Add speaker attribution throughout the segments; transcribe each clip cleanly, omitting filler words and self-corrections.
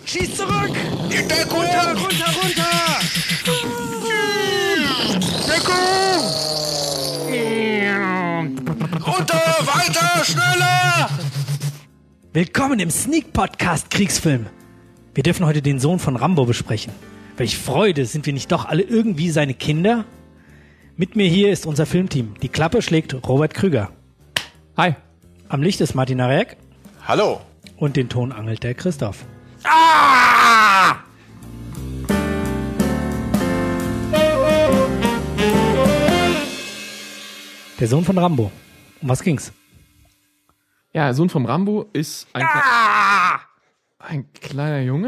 Speaker 1: Schieß zurück!
Speaker 2: In Deckung!
Speaker 1: Runter!
Speaker 2: Deckung! Runter! Weiter! Schneller!
Speaker 1: Willkommen im Sneak Podcast Kriegsfilm. Wir dürfen heute den Sohn von Rambo besprechen. Welch Freude, sind wir nicht doch alle irgendwie seine Kinder? Mit mir hier ist unser Filmteam. Die Klappe schlägt Robert Krüger.
Speaker 3: Hi.
Speaker 1: Am Licht ist Martin Arek.
Speaker 2: Hallo!
Speaker 1: Und den Ton angelt der Christoph.
Speaker 2: Ah!
Speaker 1: Der Sohn von Rambo. Um was ging's?
Speaker 3: Ja, der Sohn vom Rambo ist ein kleiner Junge.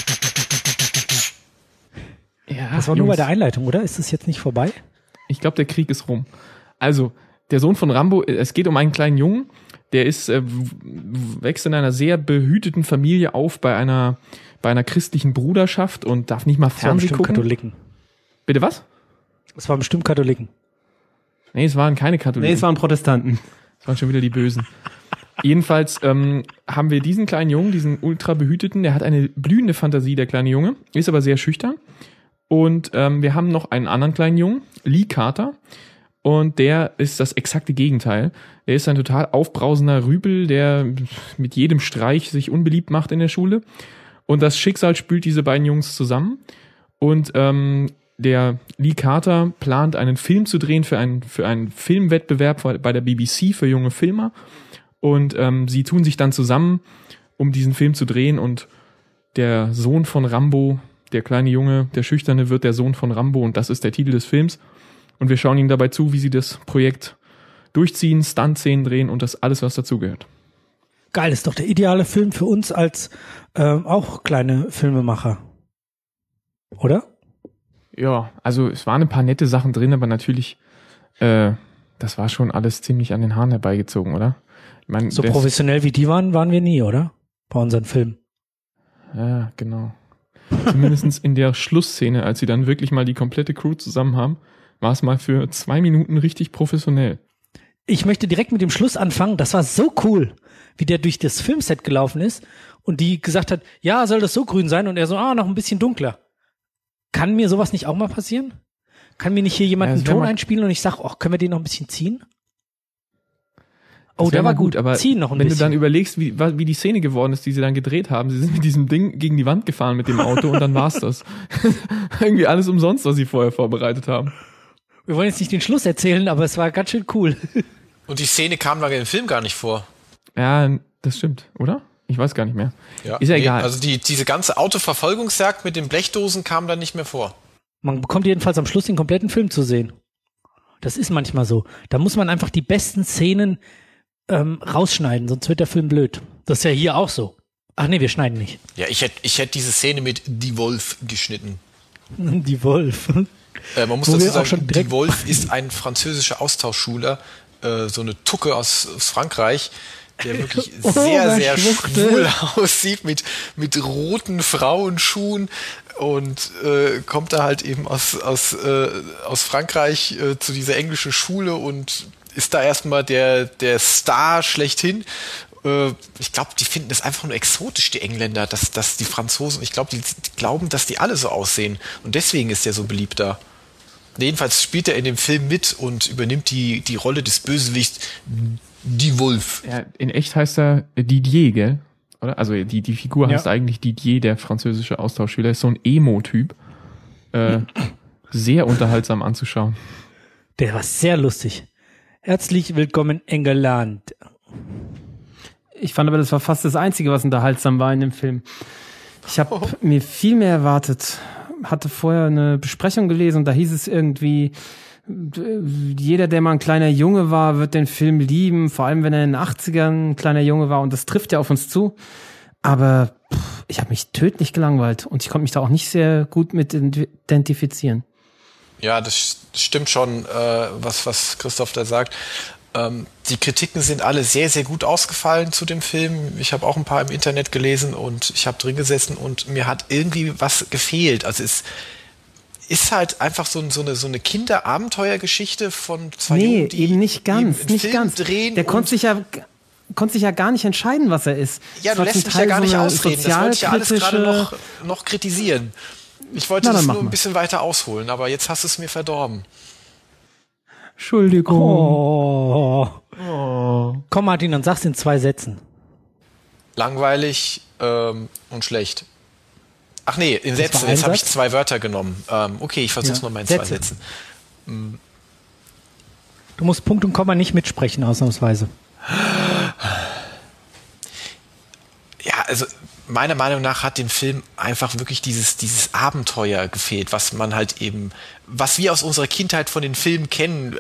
Speaker 3: Ja,
Speaker 1: Das war nur bei der Einleitung, oder? Ist das jetzt nicht vorbei?
Speaker 3: Ich glaube, der Krieg ist rum. Also, der Sohn von Rambo, es geht um einen kleinen Jungen, der ist wächst in einer sehr behüteten Familie auf bei einer christlichen Bruderschaft und darf nicht mal Fernsehen gucken.
Speaker 1: Katholiken.
Speaker 3: Bitte was?
Speaker 1: Es waren bestimmt Katholiken.
Speaker 3: Nee, es waren keine Katholiken.
Speaker 4: Nee, es waren Protestanten.
Speaker 3: Es waren schon wieder die Bösen. Jedenfalls haben wir diesen kleinen Jungen, diesen ultra behüteten, der hat eine blühende Fantasie, der kleine Junge, ist aber sehr schüchtern. Und wir haben noch einen anderen kleinen Jungen, Lee Carter. Und der ist das exakte Gegenteil. Er ist ein total aufbrausender Rüpel, der mit jedem Streich sich unbeliebt macht in der Schule. Und das Schicksal spült diese beiden Jungs zusammen. Und der Lee Carter plant, einen Film zu drehen für einen Filmwettbewerb bei der BBC für junge Filmer. Und sie tun sich dann zusammen, um diesen Film zu drehen. Und der Sohn von Rambo, der kleine Junge, der Schüchterne, wird der Sohn von Rambo. Und das ist der Titel des Films. Und wir schauen ihnen dabei zu, wie sie das Projekt durchziehen, Stunt-Szenen drehen und das alles, was dazugehört.
Speaker 1: Geil, ist doch der ideale Film für uns als auch kleine Filmemacher. Oder?
Speaker 3: Ja, also es waren ein paar nette Sachen drin, aber natürlich, das war schon alles ziemlich an den Haaren herbeigezogen, oder? Ich mein,
Speaker 1: So professionell wie die waren wir nie, oder? Bei unseren Filmen.
Speaker 3: Ja, genau. Zumindest in der Schlussszene, als sie dann wirklich mal die komplette Crew zusammen haben, war es mal für 2 Minuten richtig professionell.
Speaker 1: Ich möchte direkt mit dem Schluss anfangen. Das war so cool, wie der durch das Filmset gelaufen ist und die gesagt hat, ja, soll das so grün sein? Und er so, noch ein bisschen dunkler. Kann mir sowas nicht auch mal passieren? Kann mir nicht hier jemand einen Ton einspielen und ich sag, können wir den noch ein bisschen ziehen? Oh, der war gut,
Speaker 3: aber
Speaker 1: ziehen noch ein
Speaker 3: wenn
Speaker 1: bisschen.
Speaker 3: du dann überlegst, wie die Szene geworden ist, die sie dann gedreht haben, sie sind mit diesem Ding gegen die Wand gefahren mit dem Auto und dann war's das. Irgendwie alles umsonst, was sie vorher vorbereitet haben.
Speaker 1: Wir wollen jetzt nicht den Schluss erzählen, aber es war ganz schön cool.
Speaker 2: Und die Szene kam lange im Film gar nicht vor.
Speaker 3: Ja, das stimmt, oder? Ich weiß gar nicht mehr.
Speaker 2: Ja,
Speaker 3: ist ja egal.
Speaker 2: Also diese ganze Autoverfolgungsjagd mit den Blechdosen kam dann nicht mehr vor.
Speaker 1: Man bekommt jedenfalls am Schluss den kompletten Film zu sehen. Das ist manchmal so. Da muss man einfach die besten Szenen rausschneiden, sonst wird der Film blöd. Das ist ja hier auch so. Ach nee, wir schneiden nicht.
Speaker 2: Ja, ich hätte diese Szene mit Die Wolf geschnitten.
Speaker 1: Die Wolf.
Speaker 2: Man muss dazu sagen, Die Wolf ist ein französischer Austauschschüler, so eine Tucke aus Frankreich, der wirklich sehr schwul aussieht, mit roten Frauenschuhen und kommt da halt eben aus Frankreich zu dieser englischen Schule und ist da erstmal der Star schlechthin. Ich glaube, die finden das einfach nur exotisch, die Engländer, dass die Franzosen, ich glaube, die glauben, dass die alle so aussehen und deswegen ist der so beliebt da. Jedenfalls spielt er in dem Film mit und übernimmt die Rolle des Bösewichts Die Wolf.
Speaker 3: Ja, in echt heißt er Didier, gell? Oder? Also die Figur heißt eigentlich Didier, der französische Austauschschüler. Ist so ein Emo-Typ. Sehr unterhaltsam anzuschauen.
Speaker 1: Der war sehr lustig. Herzlich willkommen, England.
Speaker 4: Ich fand aber, das war fast das Einzige, was unterhaltsam war in dem Film. Ich habe mir viel mehr erwartet. Hatte vorher eine Besprechung gelesen und da hieß es irgendwie, jeder, der mal ein kleiner Junge war, wird den Film lieben, vor allem wenn er in den 80ern ein kleiner Junge war und das trifft ja auf uns zu. Aber ich habe mich tödlich gelangweilt und ich konnte mich da auch nicht sehr gut mit identifizieren.
Speaker 2: Ja, das stimmt schon, was Christoph da sagt. Die Kritiken sind alle sehr, sehr gut ausgefallen zu dem Film. Ich habe auch ein paar im Internet gelesen und ich habe drin gesessen und mir hat irgendwie was gefehlt. Also es ist halt einfach so eine Kinderabenteuergeschichte von zwei Jungen, die
Speaker 4: eben nicht ganz,
Speaker 2: Film drehen.
Speaker 4: Der konnte sich ja konnte sich ja gar nicht entscheiden, was er ist.
Speaker 2: Ja, du lässt mich ja gar nicht ausreden. Das wollte ich ja alles gerade noch kritisieren. Ich wollte das nur ein bisschen weiter ausholen, aber jetzt hast du es mir verdorben.
Speaker 4: Entschuldigung.
Speaker 1: Komm, Martin, dann sag's in 2 Sätzen.
Speaker 2: Langweilig und schlecht. Ach nee, in Sätzen. Jetzt habe ich 2 Wörter genommen. Okay, ich versuch's nochmal in 2 Sätzen.
Speaker 1: Du musst Punkt und Komma nicht mitsprechen, ausnahmsweise.
Speaker 2: Ja, also meiner Meinung nach hat dem Film einfach wirklich dieses Abenteuer gefehlt, was man halt eben, was wir aus unserer Kindheit von den Filmen kennen,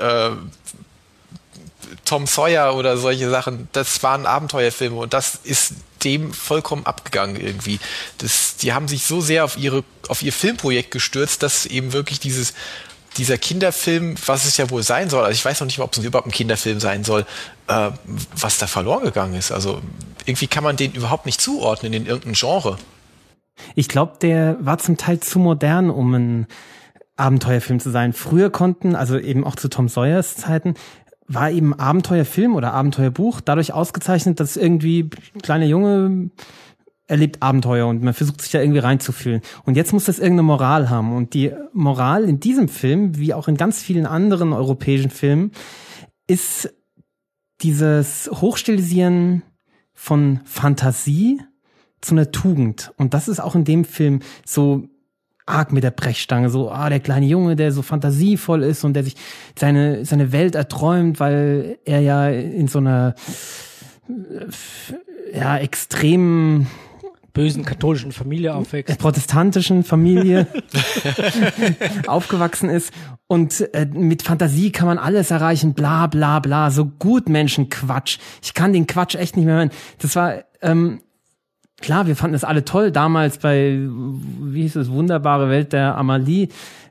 Speaker 2: Tom Sawyer oder solche Sachen, das waren Abenteuerfilme und das ist dem vollkommen abgegangen irgendwie. Die haben sich so sehr auf ihr Filmprojekt gestürzt, dass eben wirklich dieser Kinderfilm, was es ja wohl sein soll, also ich weiß noch nicht mal, ob es überhaupt ein Kinderfilm sein soll, was da verloren gegangen ist. Also irgendwie kann man den überhaupt nicht zuordnen in irgendein Genre.
Speaker 4: Ich glaube, der war zum Teil zu modern, um ein Abenteuerfilm zu sein. Früher konnten, also eben auch zu Tom Sawyers Zeiten, war eben Abenteuerfilm oder Abenteuerbuch dadurch ausgezeichnet, dass irgendwie ein kleiner Junge erlebt Abenteuer und man versucht sich da irgendwie reinzufühlen. Und jetzt muss das irgendeine Moral haben. Und die Moral in diesem Film, wie auch in ganz vielen anderen europäischen Filmen, ist dieses Hochstilisieren von Fantasie zu einer Tugend. Und das ist auch in dem Film so arg mit der Brechstange. So, der kleine Junge, der so fantasievoll ist und der sich seine Welt erträumt, weil er ja in so einer extremen
Speaker 1: bösen katholischen Familie aufwächst.
Speaker 4: Protestantischen Familie aufgewachsen ist. Und mit Fantasie kann man alles erreichen, bla bla bla, so Gutmenschenquatsch. Ich kann den Quatsch echt nicht mehr hören. Das war, klar, wir fanden das alle toll, damals bei, wie hieß es, Wunderbare Welt der Amelie.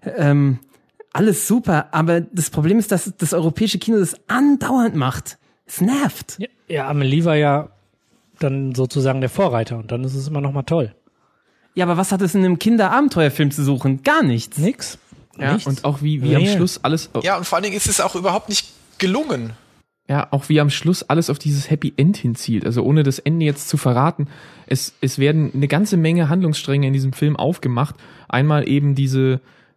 Speaker 4: Alles super, aber das Problem ist, dass das europäische Kino das andauernd macht. Es nervt.
Speaker 1: Ja, Amelie war ja dann sozusagen der Vorreiter und dann ist es immer noch mal toll.
Speaker 4: Ja, aber was hat es in einem Kinderabenteuerfilm zu suchen? Gar nichts.
Speaker 1: Nix.
Speaker 3: Ja, nichts. Und auch wie am Schluss alles...
Speaker 2: Ja, und vor allen Dingen ist es auch überhaupt nicht gelungen.
Speaker 3: Ja, auch wie am Schluss alles auf dieses Happy End hinzielt. Also ohne das Ende jetzt zu verraten, es werden eine ganze Menge Handlungsstränge in diesem Film aufgemacht. Einmal eben diese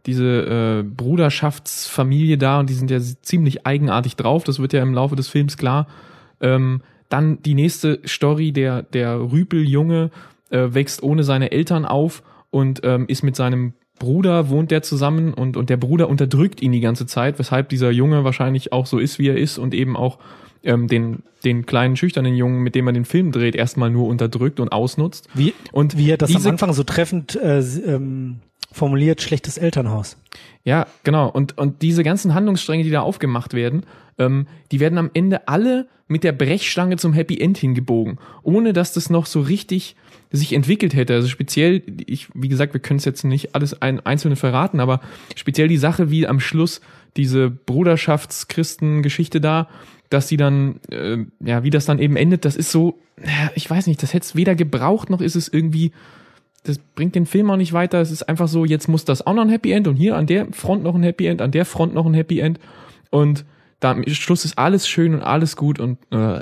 Speaker 3: Bruderschaftsfamilie da und die sind ja ziemlich eigenartig drauf. Das wird ja im Laufe des Films klar. Dann die nächste Story, der Rüpeljunge wächst ohne seine Eltern auf und ist mit seinem Bruder, wohnt der zusammen und der Bruder unterdrückt ihn die ganze Zeit, weshalb dieser Junge wahrscheinlich auch so ist, wie er ist und eben auch den kleinen, schüchternen Jungen, mit dem er den Film dreht, erstmal nur unterdrückt und ausnutzt.
Speaker 1: Wie er das am Anfang so treffend formuliert, schlechtes Elternhaus.
Speaker 3: Ja, genau. Und diese ganzen Handlungsstränge, die da aufgemacht werden, die werden am Ende alle mit der Brechstange zum Happy End hingebogen, ohne dass das noch so richtig sich entwickelt hätte. Also speziell, wie gesagt, wir können es jetzt nicht alles einzelne verraten, aber speziell die Sache, wie am Schluss diese Bruderschafts-Christen-Geschichte da, dass sie dann, wie das dann eben endet, das ist so, ich weiß nicht, das hätte es weder gebraucht, noch ist es irgendwie, das bringt den Film auch nicht weiter. Es ist einfach so, jetzt muss das auch noch ein Happy End und hier an der Front noch ein Happy End, an der Front noch ein Happy End und da am Schluss ist alles schön und alles gut und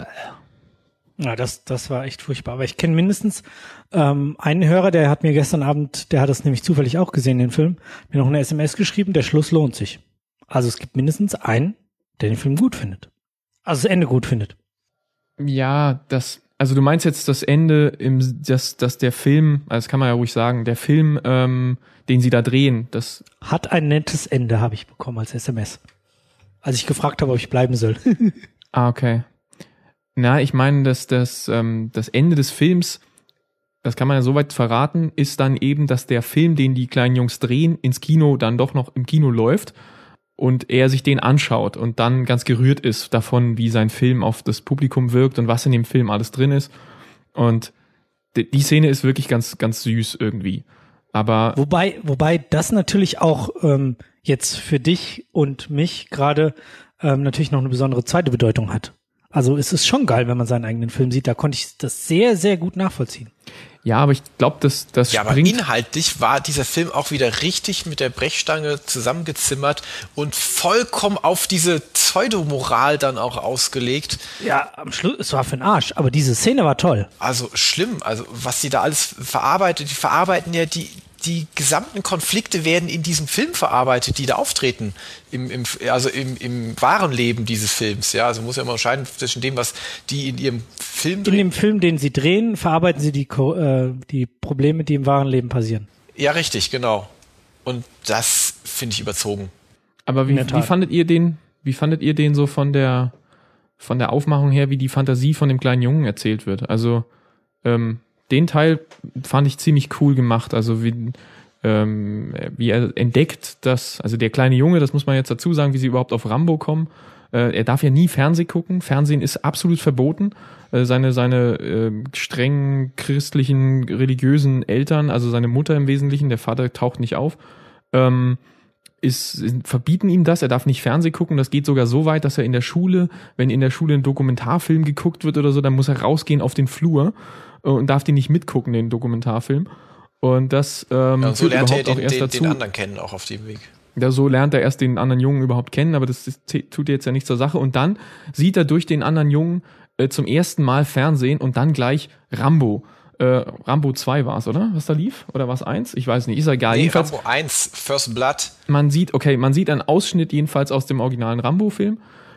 Speaker 1: Ja, das war echt furchtbar. Aber ich kenne mindestens einen Hörer, der hat mir gestern Abend, der hat das nämlich zufällig auch gesehen, den Film, mir noch eine SMS geschrieben, der Schluss lohnt sich. Also es gibt mindestens einen, der den Film gut findet. Also das Ende gut findet.
Speaker 3: Ja, also du meinst jetzt das Ende, dass der Film, also das kann man ja ruhig sagen, der Film, den sie da drehen, das
Speaker 1: hat ein nettes Ende, habe ich bekommen als SMS. Als ich gefragt habe, ob ich bleiben soll.
Speaker 3: Okay. Na, ich meine, dass das Ende des Films, das kann man ja soweit verraten, ist dann eben, dass der Film, den die kleinen Jungs drehen, ins Kino dann doch noch im Kino läuft und er sich den anschaut und dann ganz gerührt ist davon, wie sein Film auf das Publikum wirkt und was in dem Film alles drin ist. Und die Szene ist wirklich ganz, ganz süß irgendwie. Aber
Speaker 1: wobei das natürlich auch jetzt für dich und mich gerade natürlich noch eine besondere zweite Bedeutung hat. Also es ist schon geil, wenn man seinen eigenen Film sieht. Da konnte ich das sehr, sehr gut nachvollziehen.
Speaker 3: Ja, aber ich glaube, das
Speaker 2: ja, aber inhaltlich war dieser Film auch wieder richtig mit der Brechstange zusammengezimmert und vollkommen auf diese Pseudomoral dann auch ausgelegt.
Speaker 1: Ja, am Schluss, es war für den Arsch, aber diese Szene war toll.
Speaker 2: Also schlimm, also was die da alles verarbeitet, die verarbeiten ja die gesamten Konflikte werden in diesem Film verarbeitet, die da auftreten, im wahren Leben dieses Films. Ja, also man muss ja immer unterscheiden zwischen dem, was die in ihrem Film drehen.
Speaker 1: In dem Film, den sie drehen, verarbeiten sie die Probleme, die im wahren Leben passieren.
Speaker 2: Ja, richtig, genau. Und das finde ich überzogen.
Speaker 3: Aber wie fandet ihr den so von der Aufmachung her, wie die Fantasie von dem kleinen Jungen erzählt wird? Also, den Teil fand ich ziemlich cool gemacht. Also wie er entdeckt, dass, also der kleine Junge, das muss man jetzt dazu sagen, wie sie überhaupt auf Rambo kommen. Er darf ja nie Fernsehen gucken. Fernsehen ist absolut verboten. Seine strengen christlichen, religiösen Eltern, also seine Mutter im Wesentlichen, der Vater taucht nicht auf, verbieten ihm das. Er darf nicht Fernsehen gucken. Das geht sogar so weit, dass er in der Schule, wenn in der Schule ein Dokumentarfilm geguckt wird oder so, dann muss er rausgehen auf den Flur und darf den nicht mitgucken, den Dokumentarfilm. Und das
Speaker 2: und so lernt er den anderen kennen, auch auf dem Weg.
Speaker 3: Ja, so lernt er erst den anderen Jungen überhaupt kennen, aber das tut jetzt ja nichts zur Sache. Und dann sieht er durch den anderen Jungen zum ersten Mal Fernsehen und dann gleich Rambo. Rambo 2 war es, oder? Was da lief? Oder war es 1? Ich weiß nicht, ist egal.
Speaker 2: Nee,
Speaker 3: jedenfalls,
Speaker 2: Rambo 1, First Blood.
Speaker 3: Man sieht einen Ausschnitt jedenfalls aus dem originalen Rambo-Film.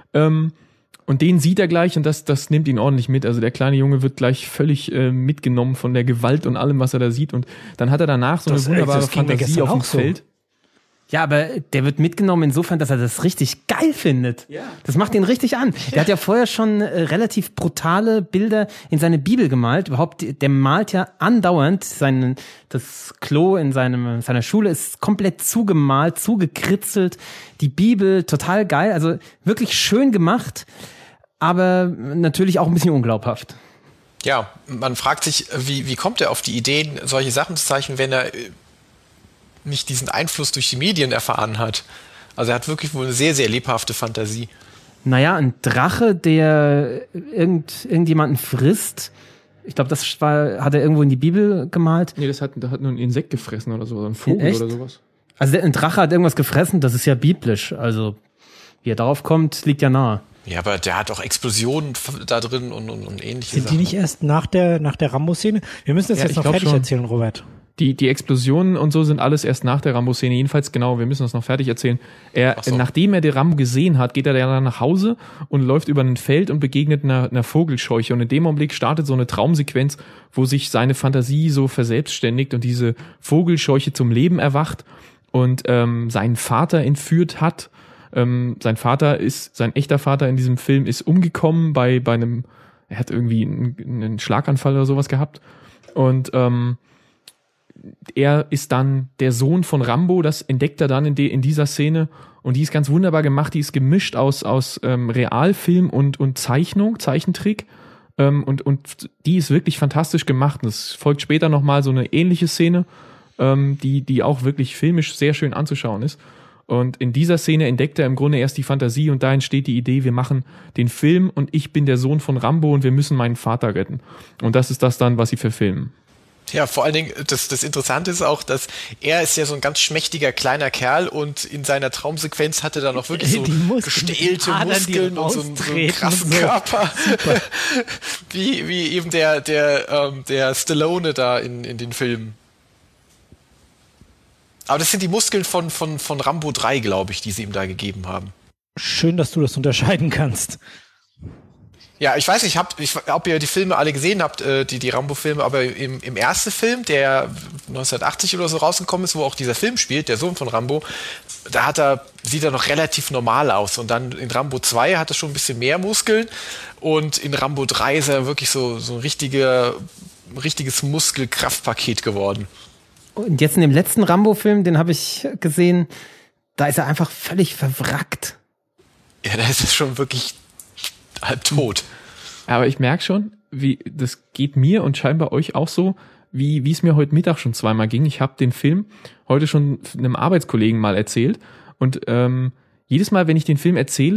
Speaker 3: Und den sieht er gleich und das nimmt ihn ordentlich mit. Also der kleine Junge wird gleich völlig mitgenommen von der Gewalt und allem, was er da sieht. Und dann hat er danach so eine wunderbare Fantasie auf dem Feld.
Speaker 4: Ja, aber der wird mitgenommen insofern, dass er das richtig geil findet. Ja. Das macht ihn richtig an. Der hat ja vorher schon relativ brutale Bilder in seine Bibel gemalt. Überhaupt, der malt ja andauernd das Klo in seiner Schule ist komplett zugemalt, zugekritzelt. Die Bibel, total geil. Also wirklich schön gemacht, aber natürlich auch ein bisschen unglaubhaft.
Speaker 2: Ja, man fragt sich, wie kommt er auf die Ideen, solche Sachen zu zeichnen, wenn er nicht diesen Einfluss durch die Medien erfahren hat. Also er hat wirklich wohl eine sehr, sehr lebhafte Fantasie.
Speaker 4: Naja, ein Drache, der irgendjemanden frisst. Ich glaube, hat er irgendwo in die Bibel gemalt.
Speaker 3: Nee, das hat nur ein Insekt gefressen oder so, ein Vogel oder sowas.
Speaker 4: Also ein Drache hat irgendwas gefressen, das ist ja biblisch. Also wie er darauf kommt, liegt ja nahe.
Speaker 2: Ja, aber der hat auch Explosionen da drin und ähnliche
Speaker 1: Sind
Speaker 2: Sachen.
Speaker 1: Die nicht erst nach der Rambo-Szene? Wir müssen das jetzt noch fertig erzählen, Robert.
Speaker 3: Die Explosionen und so sind alles erst nach der Rambo-Szene. Jedenfalls, genau, wir müssen das noch fertig erzählen. Nachdem er den Rambo gesehen hat, geht er dann nach Hause und läuft über ein Feld und begegnet einer Vogelscheuche. Und in dem Augenblick startet so eine Traumsequenz, wo sich seine Fantasie so verselbstständigt und diese Vogelscheuche zum Leben erwacht und seinen Vater entführt hat. Sein echter Vater in diesem Film ist umgekommen bei einem, er hat irgendwie einen Schlaganfall oder sowas gehabt. Und er ist dann der Sohn von Rambo, das entdeckt er dann in dieser Szene und die ist ganz wunderbar gemacht, die ist gemischt aus Realfilm und Zeichentrick und die ist wirklich fantastisch gemacht und es folgt später nochmal so eine ähnliche Szene, die auch wirklich filmisch sehr schön anzuschauen ist und in dieser Szene entdeckt er im Grunde erst die Fantasie und da entsteht die Idee, wir machen den Film und ich bin der Sohn von Rambo und wir müssen meinen Vater retten und das ist das dann, was sie verfilmen.
Speaker 2: Ja, vor allen Dingen, das Interessante ist auch, dass er ist ja so ein ganz schmächtiger kleiner Kerl und in seiner Traumsequenz hatte dann auch wirklich so gestählte Muskeln und so einen krassen Körper. wie eben der Stallone da in den Filmen. Aber das sind die Muskeln von Rambo 3, glaube ich, die sie ihm da gegeben haben.
Speaker 1: Schön, dass du das unterscheiden kannst.
Speaker 2: Ja, ich weiß nicht, ob ihr die Filme alle gesehen habt, die Rambo-Filme, aber im ersten Film, der 1980 oder so rausgekommen ist, wo auch dieser Film spielt, der Sohn von Rambo, sieht er noch relativ normal aus. Und dann in Rambo 2 hat er schon ein bisschen mehr Muskeln und in Rambo 3 ist er wirklich so ein richtiges Muskelkraftpaket geworden.
Speaker 4: Und jetzt in dem letzten Rambo-Film, den habe ich gesehen, da ist er einfach völlig verwrackt.
Speaker 2: Ja, da ist er schon wirklich halb tot.
Speaker 3: Aber ich merke schon, das geht mir und scheinbar euch auch so, wie es mir heute Mittag schon zweimal ging. Ich habe den Film heute schon einem Arbeitskollegen mal erzählt und jedes Mal, wenn ich den Film erzähle,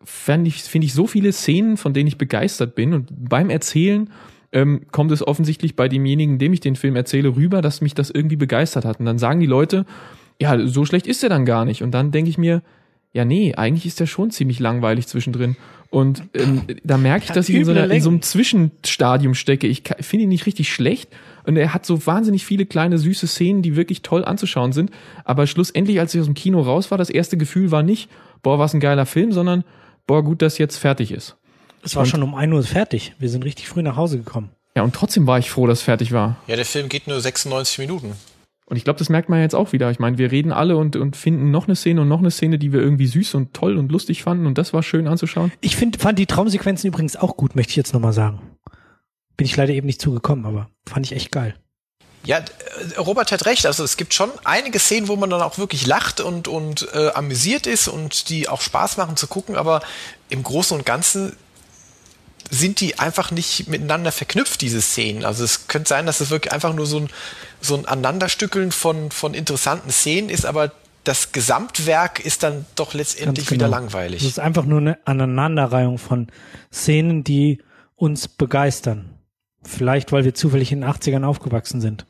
Speaker 3: finde ich so viele Szenen, von denen ich begeistert bin. Und beim Erzählen kommt es offensichtlich bei demjenigen, dem ich den Film erzähle, rüber, dass mich das irgendwie begeistert hat. Und dann sagen die Leute, ja, so schlecht ist der dann gar nicht. Und dann denke ich mir, ja, nee, eigentlich ist der schon ziemlich langweilig zwischendrin. Und da merke ich, dass ich in so einem Zwischenstadium stecke. Ich finde ihn nicht richtig schlecht. Und er hat so wahnsinnig viele kleine, süße Szenen, die wirklich toll anzuschauen sind. Aber schlussendlich, als ich aus dem Kino raus war, das erste Gefühl war nicht, boah, was ein geiler Film, sondern, boah, gut, dass jetzt fertig ist.
Speaker 1: Es war schon um 1 Uhr fertig. Wir sind richtig früh nach Hause gekommen.
Speaker 3: Ja, und trotzdem war ich froh, dass es fertig war.
Speaker 2: Ja, der Film geht nur 96 Minuten.
Speaker 3: Und ich glaube, das merkt man jetzt auch wieder. Ich meine, wir reden alle und finden noch eine Szene, die wir irgendwie süß und toll und lustig fanden. Und das war schön anzuschauen.
Speaker 1: Ich fand die Traumsequenzen übrigens auch gut, möchte ich jetzt nochmal sagen. Bin ich leider eben nicht zugekommen, aber fand ich echt geil.
Speaker 2: Ja, Robert hat recht. Also es gibt schon einige Szenen, wo man dann auch wirklich lacht und amüsiert ist und die auch Spaß machen zu gucken. Aber im Großen und Ganzen sind die einfach nicht miteinander verknüpft, diese Szenen. Also es könnte sein, dass es wirklich einfach nur so ein Aneinanderstückeln von interessanten Szenen ist, aber das Gesamtwerk ist dann doch letztendlich wieder langweilig.
Speaker 1: Es ist einfach nur eine Aneinanderreihung von Szenen, die uns begeistern. Vielleicht, weil wir zufällig in den 80ern aufgewachsen sind.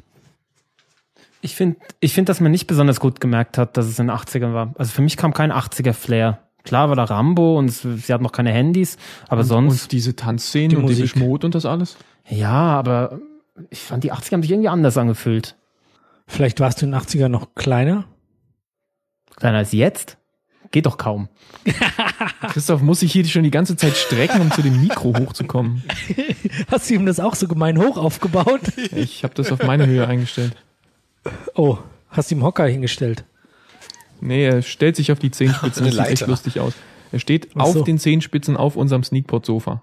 Speaker 4: Ich finde, dass man nicht besonders gut gemerkt hat, dass es in den 80ern war. Also für mich kam kein 80er-Flair. Klar war da Rambo und sie hat noch keine Handys, aber sonst...
Speaker 3: Und diese Tanzszenen und diese Schmod und das alles?
Speaker 4: Ja, aber ich fand, die 80er haben sich irgendwie anders angefühlt.
Speaker 1: Vielleicht warst du in den 80ern noch kleiner?
Speaker 4: Kleiner als jetzt? Geht doch kaum.
Speaker 3: Christoph muss sich hier schon die ganze Zeit strecken, um zu dem Mikro hochzukommen.
Speaker 1: Hast du ihm das auch so gemein hoch aufgebaut?
Speaker 3: Ich habe das auf meine Höhe eingestellt.
Speaker 1: Oh, hast du ihm Hocker hingestellt?
Speaker 3: Nee, er stellt sich auf die Zehenspitzen. Das sieht echt lustig aus. Er steht auf den Zehenspitzen auf unserem Sneakpot-Sofa.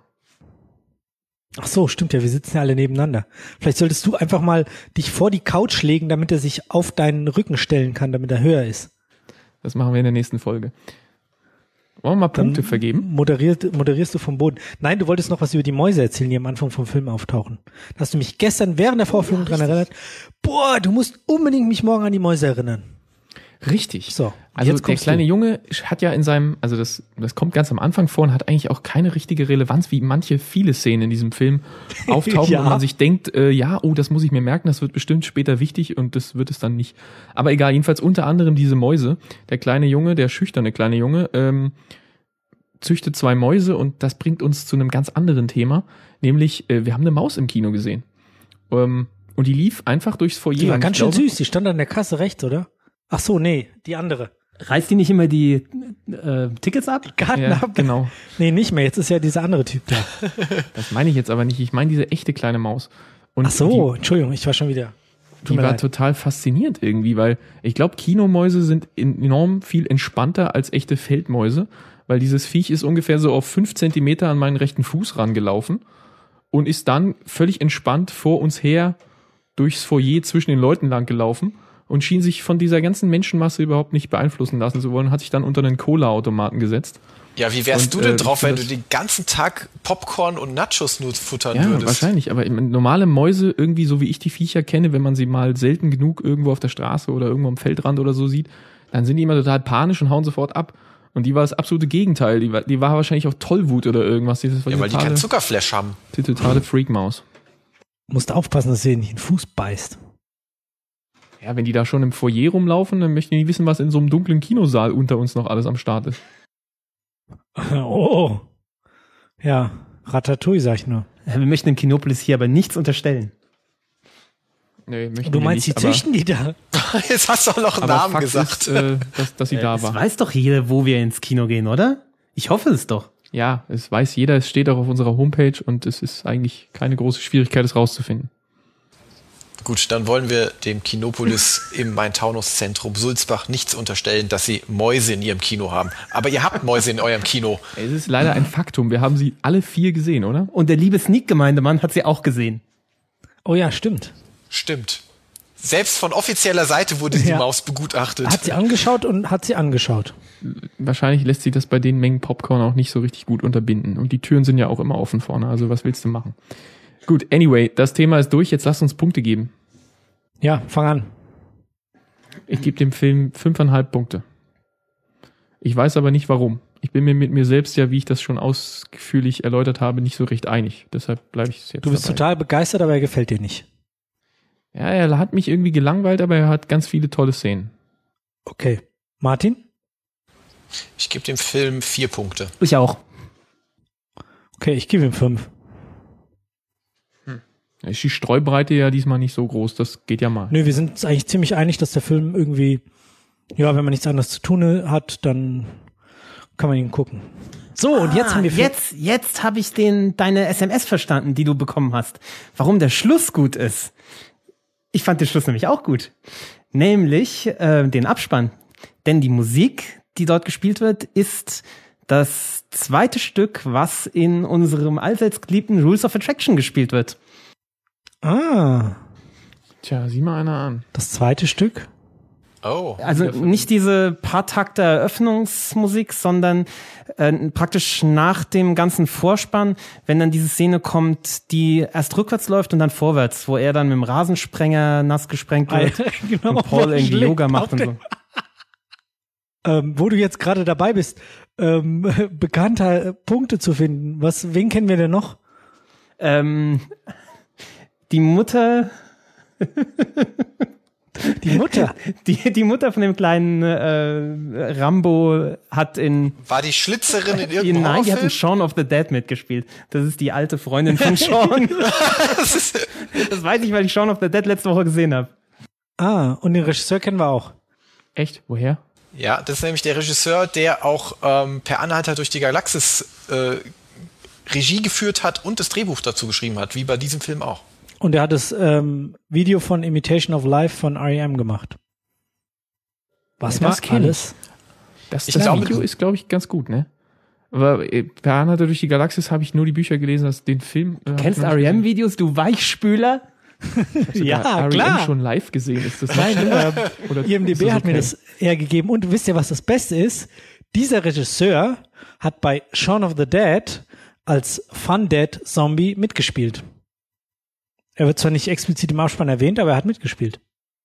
Speaker 1: Ach so, stimmt ja, wir sitzen ja alle nebeneinander. Vielleicht solltest du einfach mal dich vor die Couch legen, damit er sich auf deinen Rücken stellen kann, damit er höher ist.
Speaker 3: Das machen wir in der nächsten Folge. Wollen wir mal Punkte vergeben?
Speaker 1: Moderierst du vom Boden. Nein, du wolltest noch was über die Mäuse erzählen, die am Anfang vom Film auftauchen. Da hast du mich gestern während der Vorführung dran erinnert. Boah, du musst unbedingt mich morgen an die Mäuse erinnern.
Speaker 3: Richtig.
Speaker 1: So,
Speaker 3: also der kleine Junge hat ja in seinem, also das kommt ganz am Anfang vor und hat eigentlich auch keine richtige Relevanz, wie viele Szenen in diesem Film auftauchen und man sich denkt, das muss ich mir merken, das wird bestimmt später wichtig und das wird es dann nicht. Aber egal, jedenfalls unter anderem diese Mäuse. Der kleine Junge, der schüchterne kleine Junge, züchtet 2 Mäuse und das bringt uns zu einem ganz anderen Thema, nämlich wir haben eine Maus im Kino gesehen. Und die lief einfach durchs Foyer.
Speaker 1: Die war ganz schön süß, die stand an der Kasse rechts, oder? Ach so, nee, die andere.
Speaker 4: Reißt die nicht immer die Tickets ab?
Speaker 1: Karten
Speaker 3: ja,
Speaker 1: ab?
Speaker 3: Genau.
Speaker 1: Nee, nicht mehr. Jetzt ist ja dieser andere Typ da.
Speaker 3: Das meine ich jetzt aber nicht. Ich meine diese echte kleine Maus. Und
Speaker 1: ach so, Entschuldigung, ich war schon wieder.
Speaker 3: Die war total faszinierend irgendwie, weil ich glaube, Kinomäuse sind enorm viel entspannter als echte Feldmäuse, weil dieses Viech ist ungefähr so auf 5 Zentimeter an meinen rechten Fuß rangelaufen und ist dann völlig entspannt vor uns her durchs Foyer zwischen den Leuten lang gelaufen. Und schien sich von dieser ganzen Menschenmasse überhaupt nicht beeinflussen lassen zu wollen, hat sich dann unter einen Cola-Automaten gesetzt.
Speaker 2: Ja, wie wärst du denn drauf, wenn du den ganzen Tag Popcorn und Nachos nur futtern würdest?
Speaker 3: Ja, wahrscheinlich, aber normale Mäuse, irgendwie so wie ich die Viecher kenne, wenn man sie mal selten genug irgendwo auf der Straße oder irgendwo am Feldrand oder so sieht, dann sind die immer total panisch und hauen sofort ab. Und die war das absolute Gegenteil. Die war wahrscheinlich auch Tollwut oder irgendwas.
Speaker 2: Weil die keinen Zuckerflash haben.
Speaker 3: Die totale Freakmaus.
Speaker 1: Musst aufpassen, dass sie nicht in den Fuß beißt.
Speaker 3: Ja, wenn die da schon im Foyer rumlaufen, dann möchten die nicht wissen, was in so einem dunklen Kinosaal unter uns noch alles am Start ist.
Speaker 1: Oh. Ja, Ratatouille, sag ich nur.
Speaker 4: Wir möchten dem Kinopolis hier aber nichts unterstellen.
Speaker 3: Nee, möchten
Speaker 1: du meinst,
Speaker 3: nicht,
Speaker 1: die züchten die da?
Speaker 2: Jetzt hast du auch noch einen Namen
Speaker 3: Fakt
Speaker 2: gesagt.
Speaker 3: Ist, dass sie da war.
Speaker 4: Das weiß doch jeder, wo wir ins Kino gehen, oder? Ich hoffe es doch.
Speaker 3: Ja, es weiß jeder, es steht auch auf unserer Homepage und es ist eigentlich keine große Schwierigkeit, es rauszufinden.
Speaker 2: Gut, dann wollen wir dem Kinopolis im Main-Taunus-Zentrum Sulzbach nichts unterstellen, dass sie Mäuse in ihrem Kino haben. Aber ihr habt Mäuse in eurem Kino.
Speaker 3: Es ist leider ein Faktum. Wir haben sie alle 4 gesehen, oder?
Speaker 4: Und der liebe Sneak-Gemeindemann hat sie auch gesehen.
Speaker 1: Oh ja, stimmt.
Speaker 2: Stimmt. Selbst von offizieller Seite wurde die Maus begutachtet.
Speaker 1: Hat sie angeschaut und hat sie angeschaut.
Speaker 3: Wahrscheinlich lässt sich das bei den Mengen Popcorn auch nicht so richtig gut unterbinden. Und die Türen sind ja auch immer offen vorne. Also was willst du machen? Gut, anyway, das Thema ist durch. Jetzt lasst uns Punkte geben.
Speaker 1: Ja, fang an.
Speaker 3: Ich gebe dem Film 5,5 Punkte. Ich weiß aber nicht warum. ich bin mir mit mir selbst ja, wie ich das schon ausführlich erläutert habe, nicht so recht einig. Deshalb bleibe ich jetzt
Speaker 1: Du bist
Speaker 3: dabei.
Speaker 1: total begeistert, aber er gefällt dir nicht.
Speaker 3: Ja, er hat mich irgendwie gelangweilt, aber er hat ganz viele tolle Szenen.
Speaker 1: Okay. Martin?
Speaker 2: Ich gebe dem Film 4 Punkte.
Speaker 4: Ich auch.
Speaker 1: Okay, ich gebe ihm 5.
Speaker 3: Ist die Streubreite ja diesmal nicht so groß, das geht ja mal.
Speaker 1: Nö, wir sind uns eigentlich ziemlich einig, dass der Film irgendwie, ja, wenn man nichts anderes zu tun hat, dann kann man ihn gucken. So, und jetzt haben wir...
Speaker 4: Jetzt habe ich deine SMS verstanden, die du bekommen hast. Warum der Schluss gut ist. Ich fand den Schluss nämlich auch gut. Nämlich den Abspann. Denn die Musik, die dort gespielt wird, ist das zweite Stück, was in unserem allseits geliebten Rules of Attraction gespielt wird.
Speaker 1: Ah.
Speaker 3: Tja, sieh mal einer an.
Speaker 1: Das zweite Stück?
Speaker 2: Oh.
Speaker 4: Also nicht diese paar Takte Eröffnungsmusik, sondern praktisch nach dem ganzen Vorspann, wenn dann diese Szene kommt, die erst rückwärts läuft und dann vorwärts, wo er dann mit dem Rasensprenger nass gesprengt wird
Speaker 1: Genau,
Speaker 4: und Paul irgendwie Yoga macht und so.
Speaker 1: Wo du jetzt gerade dabei bist, bekannter Punkte zu finden. Wen kennen wir denn noch?
Speaker 4: Die Mutter...
Speaker 1: Die Mutter.
Speaker 4: Die Mutter von dem kleinen Rambo hat
Speaker 2: War die Schlitzerin in irgendeinem
Speaker 4: Nein, die hat in
Speaker 2: Horrorfilm?
Speaker 4: Shaun of the Dead mitgespielt. Das ist die alte Freundin von Shaun. Das weiß ich, weil ich Shaun of the Dead letzte Woche gesehen habe.
Speaker 1: Ah, und den Regisseur kennen wir auch.
Speaker 3: Echt? Woher?
Speaker 2: Ja, das ist nämlich der Regisseur, der auch Per Anhalter durch die Galaxis Regie geführt hat und das Drehbuch dazu geschrieben hat, wie bei diesem Film auch.
Speaker 1: Und er hat das Video von Imitation of Life von R.E.M. gemacht. Was
Speaker 3: Ja,
Speaker 1: war
Speaker 3: das kenn ich.
Speaker 1: alles?
Speaker 3: Das
Speaker 2: glaube,
Speaker 3: Video ist, glaube ich, ganz gut, ne? Aber Per Anhalter durch die Galaxis habe ich nur die Bücher gelesen, dass den Film...
Speaker 4: Kennst R.E.M.-Videos, du Weichspüler?
Speaker 1: Ja,
Speaker 3: R.E.M.
Speaker 1: klar.
Speaker 3: schon live gesehen. Ist das
Speaker 1: Nein,
Speaker 3: oder
Speaker 1: IMDb
Speaker 3: ist das
Speaker 1: hat mir
Speaker 3: okay?
Speaker 1: das hergegeben. Und wisst ihr, was das Beste ist? Dieser Regisseur hat bei Shaun of the Dead als Fun Dead Zombie mitgespielt. Er wird zwar nicht explizit im Abspann erwähnt, aber er hat mitgespielt.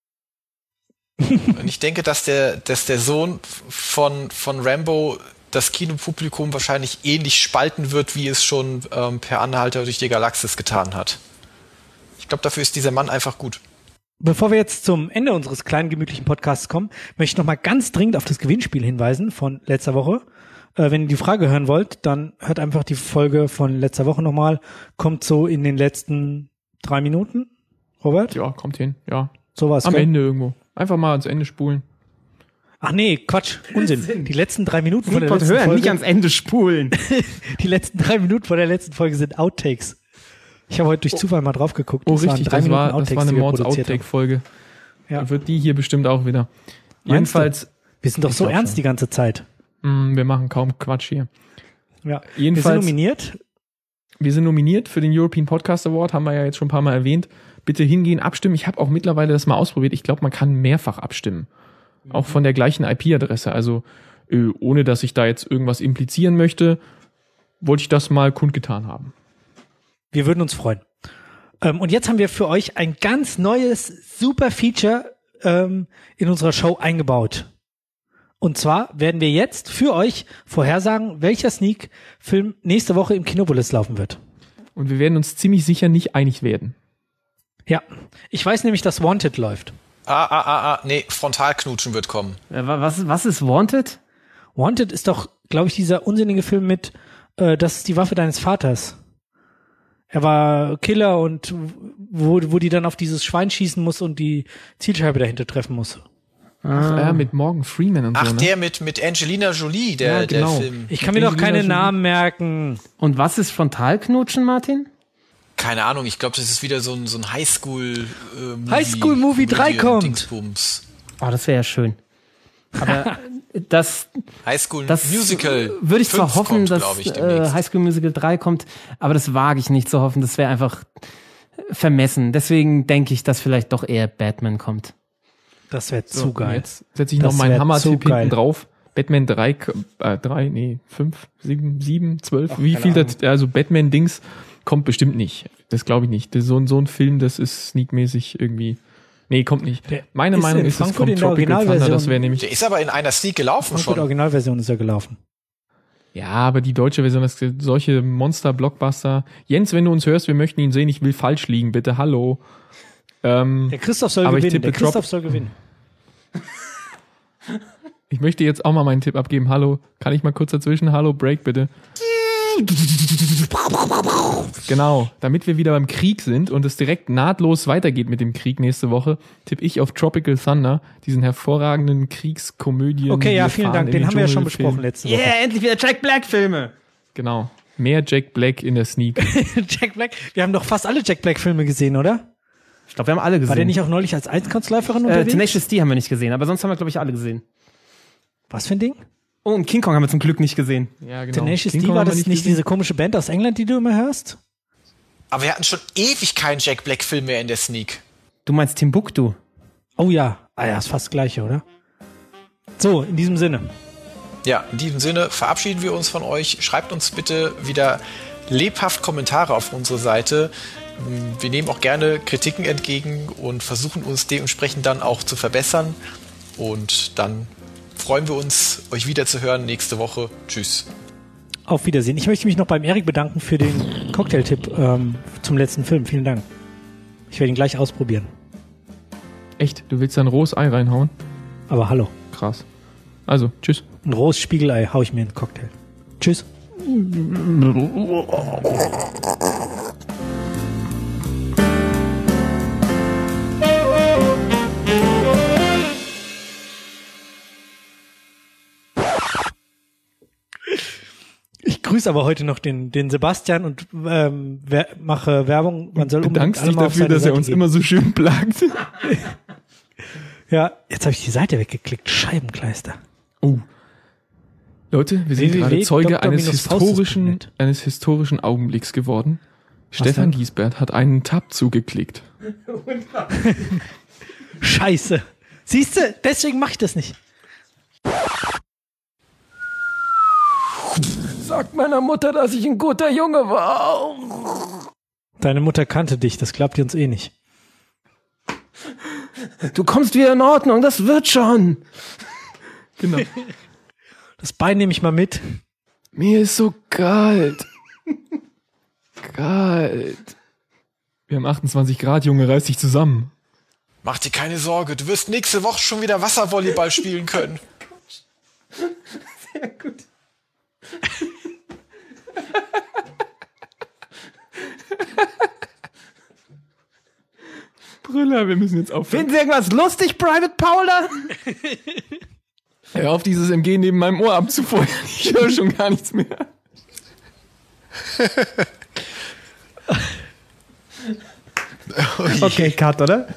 Speaker 2: Und ich denke, dass der Sohn von Rambo das Kinopublikum wahrscheinlich ähnlich spalten wird, wie es schon Per Anhalter durch die Galaxis getan hat. Ich glaube, dafür ist dieser Mann einfach gut.
Speaker 1: Bevor wir jetzt zum Ende unseres kleinen gemütlichen Podcasts kommen, möchte ich noch mal ganz dringend auf das Gewinnspiel hinweisen von letzter Woche. Wenn ihr die Frage hören wollt, dann hört einfach die Folge von letzter Woche nochmal. Kommt so in den letzten 3 Minuten, Robert?
Speaker 3: Ja, kommt hin, ja.
Speaker 1: So war's.
Speaker 3: Am
Speaker 1: gell?
Speaker 3: Ende irgendwo. Einfach mal ans Ende spulen.
Speaker 1: Ach nee, Quatsch, Unsinn. Die letzten 3 Minuten von der letzten
Speaker 4: Hören,
Speaker 1: Folge.
Speaker 4: nicht ans Ende spulen.
Speaker 1: Die letzten 3 Minuten von der letzten Folge sind Outtakes. Ich habe heute durch Zufall mal drauf geguckt.
Speaker 3: Oh,
Speaker 1: Das waren
Speaker 3: richtig,
Speaker 1: 3
Speaker 3: das
Speaker 1: Minuten
Speaker 3: war eine
Speaker 1: Outtakes, die wir produziert haben.
Speaker 3: Mords-Outtake-Folge.
Speaker 1: Ja.
Speaker 3: Dann wird die hier bestimmt auch wieder.
Speaker 1: Meinst
Speaker 3: Jedenfalls,
Speaker 1: Wir sind doch
Speaker 3: Ich
Speaker 1: so
Speaker 3: glaub
Speaker 1: ernst
Speaker 3: schon.
Speaker 1: die ganze Zeit.
Speaker 3: wir machen kaum Quatsch hier.
Speaker 1: Ja.
Speaker 3: Jedenfalls,
Speaker 1: Wir sind nominiert.
Speaker 3: wir sind nominiert für den European Podcast Award, haben wir ja jetzt schon ein paar Mal erwähnt. Bitte hingehen, abstimmen. Ich habe auch mittlerweile das mal ausprobiert. Ich glaube, man kann mehrfach abstimmen. Auch von der gleichen IP-Adresse. Also ohne, dass ich da jetzt irgendwas implizieren möchte, wollte ich das mal kundgetan haben.
Speaker 1: Wir würden uns freuen. Und jetzt haben wir für euch ein ganz neues super Feature in unserer Show eingebaut. Und zwar werden wir jetzt für euch vorhersagen, welcher Sneak-Film nächste Woche im Kinopolis laufen wird.
Speaker 3: Und wir werden uns ziemlich sicher nicht einig werden.
Speaker 1: Ja, ich weiß nämlich, dass Wanted läuft.
Speaker 2: Nee, Frontalknutschen wird kommen.
Speaker 4: Was ist Wanted?
Speaker 1: Wanted ist doch, glaube ich, dieser unsinnige Film mit das ist die Waffe deines Vaters. Er war Killer und wo die dann auf dieses Schwein schießen muss und die Zielscheibe dahinter treffen muss.
Speaker 3: Ach, mit Morgan Freeman und
Speaker 2: Ach,
Speaker 3: so, ne?
Speaker 2: der mit Angelina Jolie,
Speaker 3: Ja, genau.
Speaker 2: der Film.
Speaker 1: Ich kann mir doch keine
Speaker 3: Angelina Jolie.
Speaker 1: Namen merken.
Speaker 4: Und was ist Frontalknutschen, Martin?
Speaker 2: Keine Ahnung, ich glaube, das ist wieder so ein Highschool-Movie.
Speaker 1: Highschool-Movie 3 kommt.
Speaker 2: Dingsbums.
Speaker 4: Oh, das wäre ja schön. Aber das
Speaker 2: Highschool-Musical.
Speaker 4: würde ich zwar
Speaker 2: 5
Speaker 4: hoffen,
Speaker 2: kommt,
Speaker 4: dass
Speaker 2: glaub ich, demnächst.
Speaker 4: High School Musical 3 kommt, aber das wage ich nicht zu hoffen. Das wäre einfach vermessen. Deswegen denke ich, dass vielleicht doch eher Batman kommt.
Speaker 1: Das wäre
Speaker 3: So,
Speaker 1: zu
Speaker 3: und
Speaker 1: geil.
Speaker 3: Jetzt setze ich
Speaker 1: Das
Speaker 3: noch meinen
Speaker 1: wär
Speaker 3: Hammer-Tipp
Speaker 1: zu geil.
Speaker 3: hinten drauf. Batman 5, 7, 12, wie viel das, also Batman-Dings kommt bestimmt nicht. Das glaube ich nicht. Das ist so ein Film, das ist sneakmäßig irgendwie, nee, kommt nicht.
Speaker 1: Der
Speaker 3: Meine
Speaker 1: ist
Speaker 3: Meinung
Speaker 1: in
Speaker 3: ist, es
Speaker 1: Frankfurt
Speaker 3: kommt
Speaker 1: in der
Speaker 3: Tropical Thunder,
Speaker 1: Originalversion.
Speaker 3: das wäre nämlich,
Speaker 2: Der ist aber in einer Sneak gelaufen
Speaker 1: Frankfurt
Speaker 2: schon.
Speaker 1: Originalversion ist ja gelaufen.
Speaker 3: Ja, aber die deutsche Version, das sind solche Monster-Blockbuster. Jens, wenn du uns hörst, wir möchten ihn sehen, ich will falsch liegen, bitte, hallo.
Speaker 1: Der Christoph soll gewinnen.
Speaker 3: Ich möchte jetzt auch mal meinen Tipp abgeben. Hallo, kann ich mal kurz dazwischen? Hallo, Break bitte. Genau, damit wir wieder beim Krieg sind und es direkt nahtlos weitergeht mit dem Krieg nächste Woche, tippe ich auf Tropical Thunder, diesen hervorragenden Kriegskomödien.
Speaker 1: Okay, ja, vielen Dank, den haben wir ja schon besprochen letzte Woche.
Speaker 4: Yeah, endlich wieder Jack Black-Filme.
Speaker 3: Genau, mehr Jack Black in der Sneak.
Speaker 1: Jack Black, wir haben doch fast alle Jack Black-Filme gesehen, oder?
Speaker 4: Ich glaube, wir haben alle gesehen.
Speaker 1: War der nicht auch neulich als Einkaufsläuferin unterwegs?
Speaker 4: Tenacious D haben wir nicht gesehen, aber sonst haben wir, glaube ich, alle gesehen.
Speaker 1: Was für ein Ding?
Speaker 4: Oh, und King Kong haben wir zum Glück nicht gesehen.
Speaker 3: Ja, genau.
Speaker 1: Tenacious D, war das nicht diese komische Band aus England, die du immer hörst?
Speaker 2: Aber wir hatten schon ewig keinen Jack Black-Film mehr in der Sneak.
Speaker 4: Du meinst Timbuktu?
Speaker 1: Oh ja. Ah ja, ist fast das Gleiche, oder? So, in diesem Sinne.
Speaker 2: Ja, in diesem Sinne verabschieden wir uns von euch. Schreibt uns bitte wieder lebhaft Kommentare auf unsere Seite. Wir nehmen auch gerne Kritiken entgegen und versuchen uns dementsprechend dann auch zu verbessern. Und dann freuen wir uns, euch wieder zu hören nächste Woche. Tschüss.
Speaker 1: Auf Wiedersehen. Ich möchte mich noch beim Erik bedanken für den Cocktailtipp zum letzten Film. Vielen Dank. Ich werde ihn gleich ausprobieren.
Speaker 3: Echt? Du willst da ein rohes Ei reinhauen?
Speaker 1: Aber hallo.
Speaker 3: Krass. Also, tschüss.
Speaker 1: Ein rohes Spiegelei hau ich mir in den Cocktail. Tschüss. Ich grüße aber heute noch den Sebastian und mache Werbung. Man soll
Speaker 3: bedankst dich dafür, dass er uns immer so schön plagt.
Speaker 1: Ja, jetzt habe ich die Seite weggeklickt. Scheibenkleister.
Speaker 3: Oh. Leute, wir sind gerade Zeuge eines historischen Augenblicks geworden. Stefan Giesbert hat einen Tab zugeklickt.
Speaker 1: Scheiße. Siehste, deswegen mache ich das nicht.
Speaker 4: Sag meiner Mutter, dass ich ein guter Junge war.
Speaker 1: Deine Mutter kannte dich, das glaubt ihr uns eh nicht.
Speaker 4: Du kommst wieder in Ordnung, das wird schon.
Speaker 3: Genau.
Speaker 1: Das Bein nehme ich mal mit.
Speaker 3: Mir ist so kalt. Kalt. Wir haben 28 Grad, Junge, reiß dich zusammen.
Speaker 2: Mach dir keine Sorge, du wirst nächste Woche schon wieder Wasservolleyball spielen können.
Speaker 4: Sehr gut.
Speaker 3: Brüller, wir müssen jetzt aufhören.
Speaker 4: Finden Sie irgendwas lustig, Private Paula?
Speaker 3: Hör auf, dieses MG neben meinem Ohr abzufeuern. Ich höre schon gar nichts mehr.
Speaker 4: Okay, Cut, oder?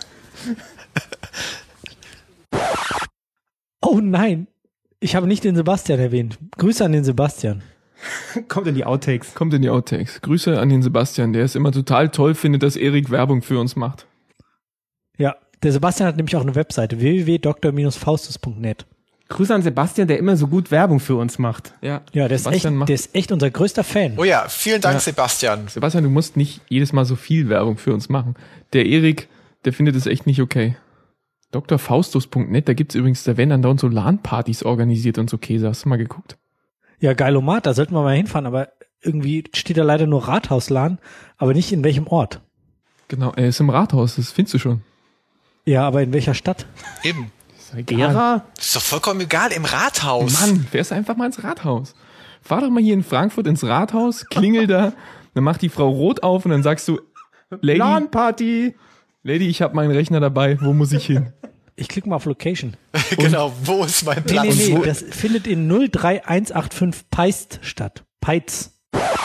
Speaker 1: Oh nein, ich habe nicht den Sebastian erwähnt. Grüße an den Sebastian.
Speaker 3: Kommt in die Outtakes. Grüße an den Sebastian, der es immer total toll findet, dass Erik Werbung für uns macht.
Speaker 1: Ja, der Sebastian hat nämlich auch eine Webseite, www.dr-faustus.net.
Speaker 4: Grüße an Sebastian, der immer so gut Werbung für uns macht.
Speaker 1: Ja, der ist echt unser größter Fan.
Speaker 2: Oh ja, vielen Dank, Sebastian.
Speaker 3: Sebastian, du musst nicht jedes Mal so viel Werbung für uns machen. Der Erik, der findet es echt nicht okay. drfaustus.net, da gibt's übrigens, da werden dann dauernd so LAN-Partys organisiert und so Käse. Hast du mal geguckt?
Speaker 1: Ja, Geilomat, da sollten wir mal hinfahren, aber irgendwie steht da leider nur Rathaus-LAN, aber nicht in welchem Ort.
Speaker 3: Genau, er ist im Rathaus, das findest du schon.
Speaker 1: Ja, aber in welcher Stadt?
Speaker 2: Eben.
Speaker 4: Gera?
Speaker 2: Ist doch vollkommen egal, im Rathaus.
Speaker 3: Mann, fährst einfach mal ins Rathaus. Fahr doch mal hier in Frankfurt ins Rathaus, klingel da, dann macht die Frau rot auf und dann sagst du,
Speaker 4: LAN-Party.
Speaker 3: Lady, ich habe meinen Rechner dabei, wo muss ich hin?
Speaker 1: Ich klicke mal auf Location.
Speaker 2: Genau, wo ist mein Platz?
Speaker 1: Nee, das findet in 03185 Peitz statt. Peitz.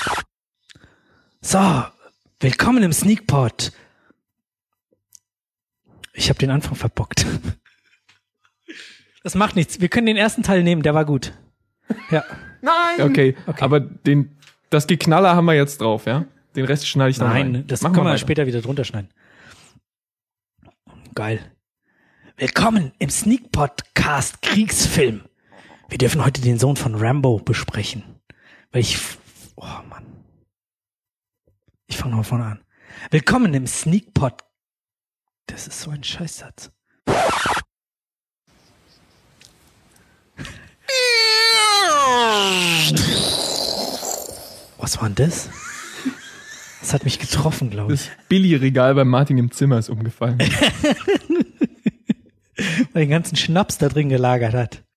Speaker 1: So, willkommen im Sneakpot. Ich habe den Anfang verbockt. Das macht nichts. Wir können den ersten Teil nehmen, der war gut. Ja.
Speaker 4: Nein!
Speaker 3: Okay, aber das Geknaller haben wir jetzt drauf, ja? Den Rest schneide ich dann rein.
Speaker 1: Nein, das können wir später wieder drunter schneiden. Geil. Willkommen im Sneak-Podcast Kriegsfilm. Wir dürfen heute den Sohn von Rambo besprechen. Oh Mann. Ich fange nochmal vorne an. Willkommen im Sneak-Pod. Das ist so ein Scheißsatz. war denn das? Das hat mich getroffen, glaube ich.
Speaker 3: Das Billy-Regal bei Martin im Zimmer ist umgefallen.
Speaker 1: Weil den ganzen Schnaps da drin gelagert hat.